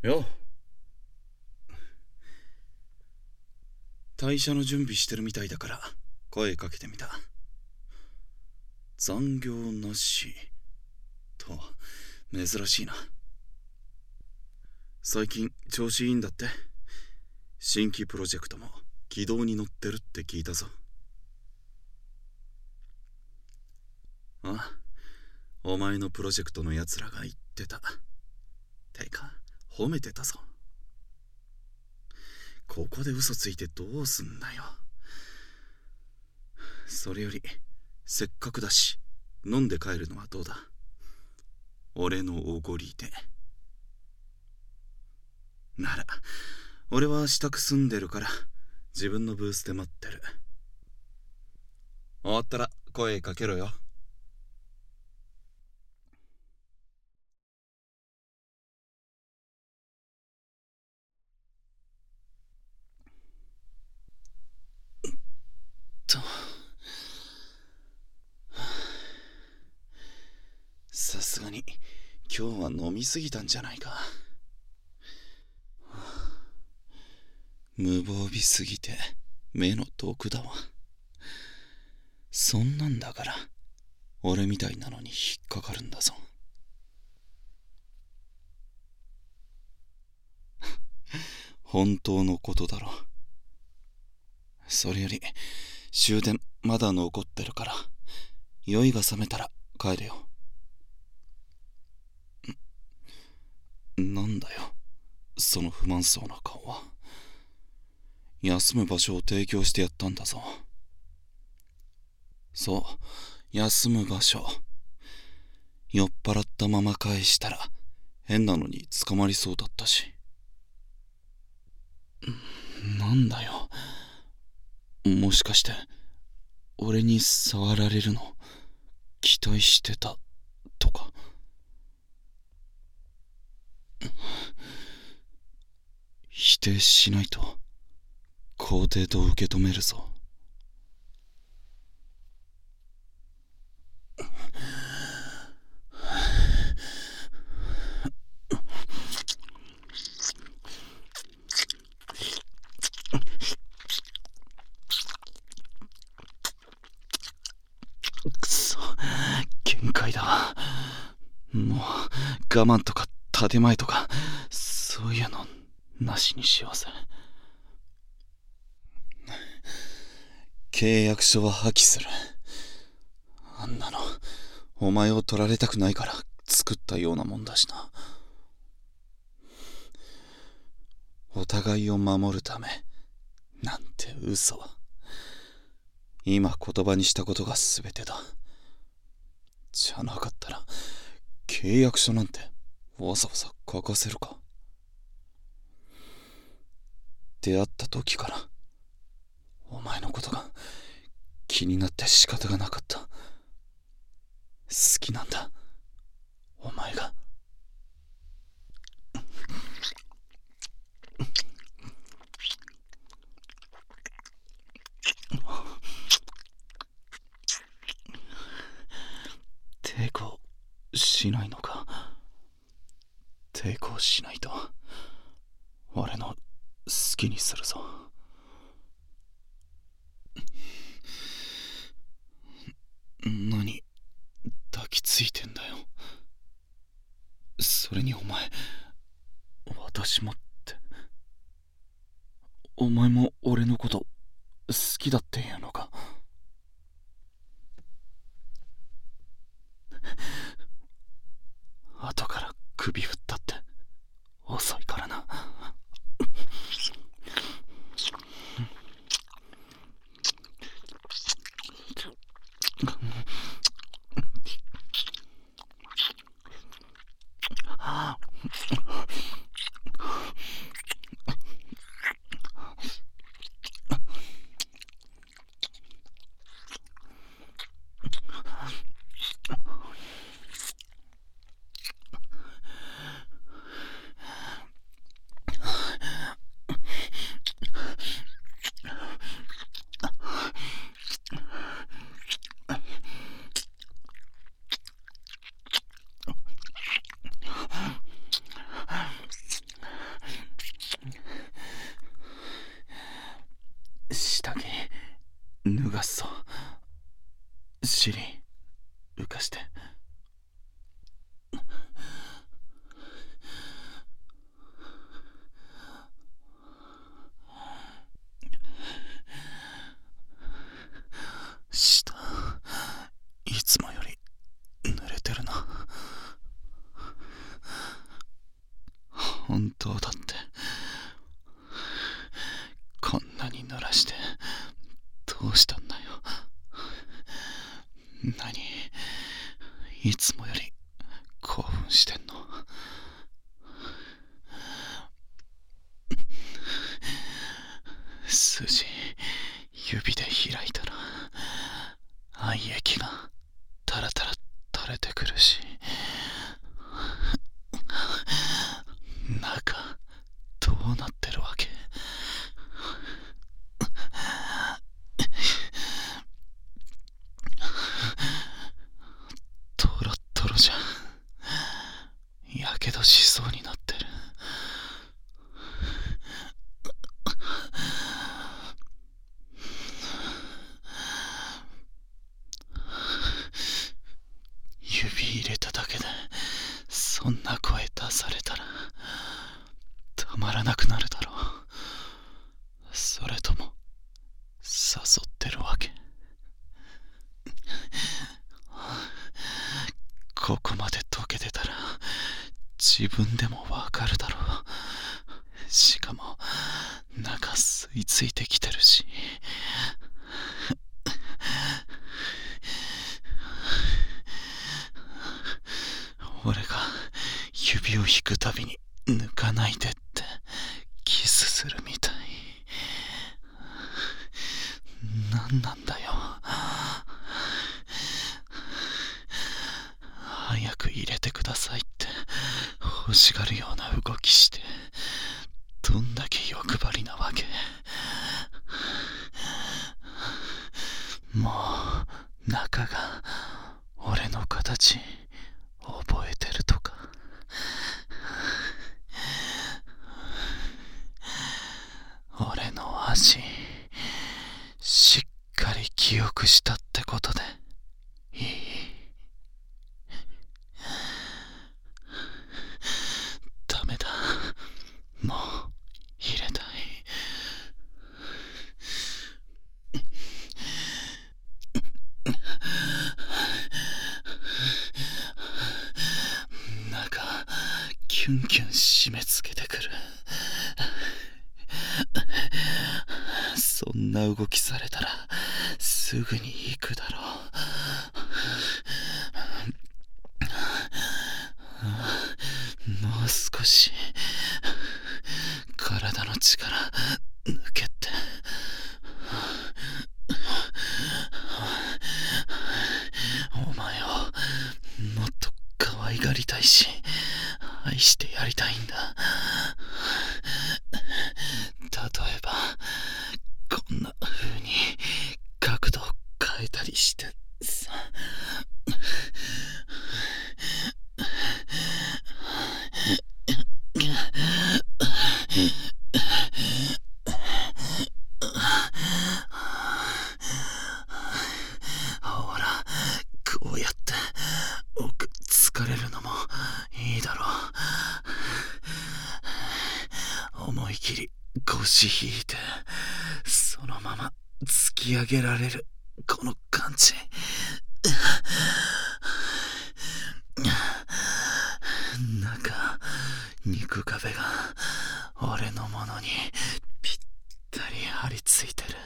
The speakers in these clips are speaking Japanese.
よ。退社の準備してるみたいだから声かけてみた。残業なしと珍しいな。最近調子いいんだって。新規プロジェクトも軌道に乗ってるって聞いたぞ。あ、お前のプロジェクトのやつらが言ってた。てか褒めてたぞ。ここで嘘ついてどうすんだよ。それよりせっかくだし飲んで帰るのはどうだ。俺のおごりで。なら俺は支度済んでるから自分のブースで待ってる。終わったら声かけろよ。とさすがに今日は飲みすぎたんじゃないか。無防備すぎて目の遠くだわ。そんなんだから俺みたいなのに引っかかるんだぞ。本当のことだろ。それより終電まだ残ってるから酔いが覚めたら帰れよ。なんだよその不満そうな顔は。休む場所を提供してやったんだぞ。そう、休む場所。酔っ払ったまま返したら変なのに捕まりそうだったし。なんだよ、もしかして俺に触られるの期待してたとか。否定しないと肯定と受け止めるぞ。くそ、限界だわ。もう我慢とか建前とかそういうのなしにしようぜ。契約書は破棄する。あんなのお前を取られたくないから作ったようなもんだしな。お互いを守るためなんて嘘。今言葉にしたことが全てだ。じゃなかったら契約書なんてわざわざ書かせるか。出会った時からお前のことが気になって仕方がなかった。好きなんだお前が。抵抗しないのか。抵抗しないと俺の好きにするぞ。何抱きついてんだよ。それにお前私もってお前も俺のこと好きだっていうのか。後から首振ったって遅いからな。 尻浮かして。下いつもより濡れてるな。本当だって。こんなに濡らしてどうしたんだよ。何いつもより興奮してんの。筋指で開いたら愛液がタラタラ垂れてくるし、中どうなってるわけ。トロットロじゃん。やけどしそうになってる。指入れただけでそんな声出されたらたまらなくなるだろう。それとも誘ってるわけ。ここまで溶けてたら自分でもわかるだろう。しかも中吸い付いてきてるし。俺が指を引くたびに抜かないでってキスするみたい。何なんだよ。早く入れてくださいって欲しがるような動きして、どんだけ欲張りなわけ。もう中が俺の形覚えてるとか。俺の足しっかり記憶したってことでいい？ダメだ、もう入れたい。中キュンキュン締め付けてくる。そんな動きされたらすぐに行くだろう。もう少し体の力抜けて。お前をもっと可愛がりたいし愛してやりたいんだ。例えばこんな風に角度を変えたりしてさ。ほら、こうやって奥疲れるのもいいだろう。思い切り腰引いてそのまま突き上げられるこの感じ。なんか肉壁が俺のものにぴったり張り付いてる。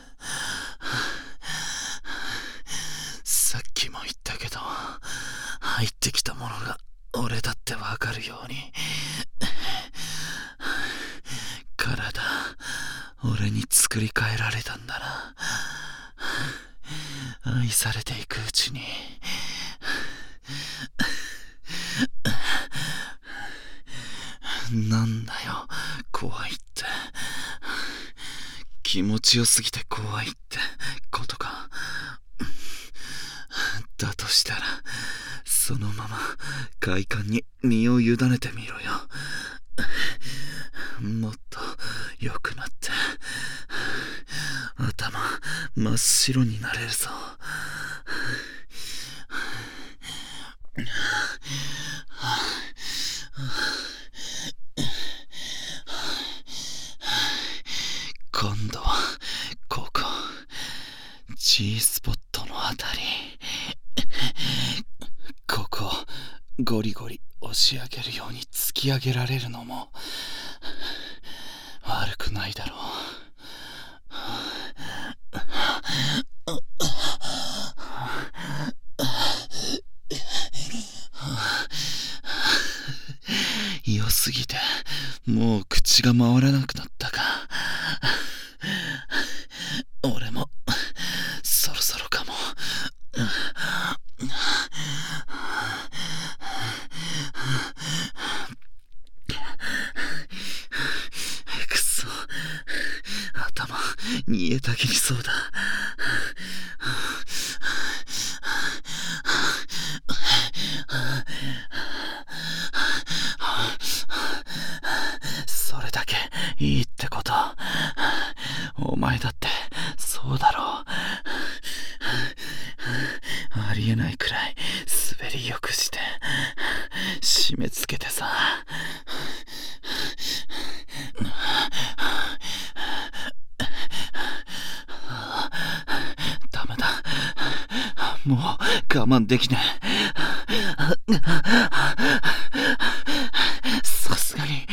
さっきも言ったけど入ってきたものが俺だってわかるように体俺に作り変えられたんだな。愛されていくうちになんだよ怖いって。気持ちよすぎて怖いってことか。だとしたらそのまま快感に身を委ねてみろよ。もっと良くなって頭真っ白になれるぞ。今度はここ G スポットのあたり、ここゴリゴリ押し上げるように突き上げられるのも悪くないだろう。良すぎてもう口が回らなくなったか。俺もそろそろかも。くそ、頭煮えたぎりそうだ。それだけいいってこと。お前だってそうだろう。ありえないくらい滑りよくして締め付けてさ。ダメだ、もう我慢できない。さすがに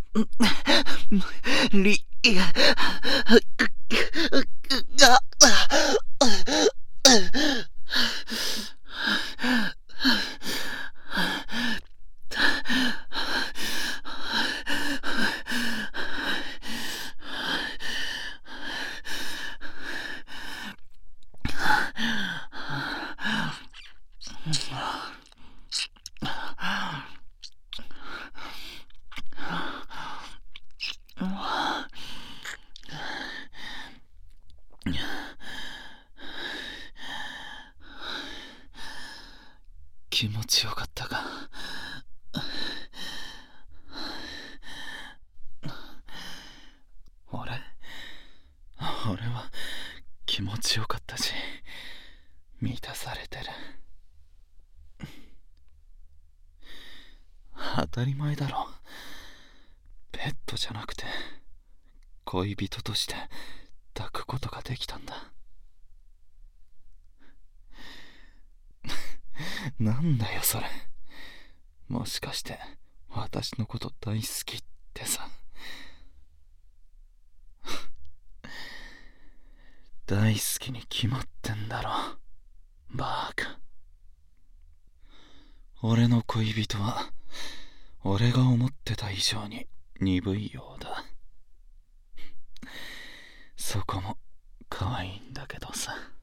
気持ちよかったか。俺は気持ちよかったし満たされてる。当たり前だろ。ペットじゃなくて恋人として抱くことができたんだ。なんだよそれ。もしかして私のこと大好きってさ。大好きに決まってんだろ、バーカ。俺の恋人は俺が思ってた以上に鈍いようだ。そこも可愛いんだけどさ。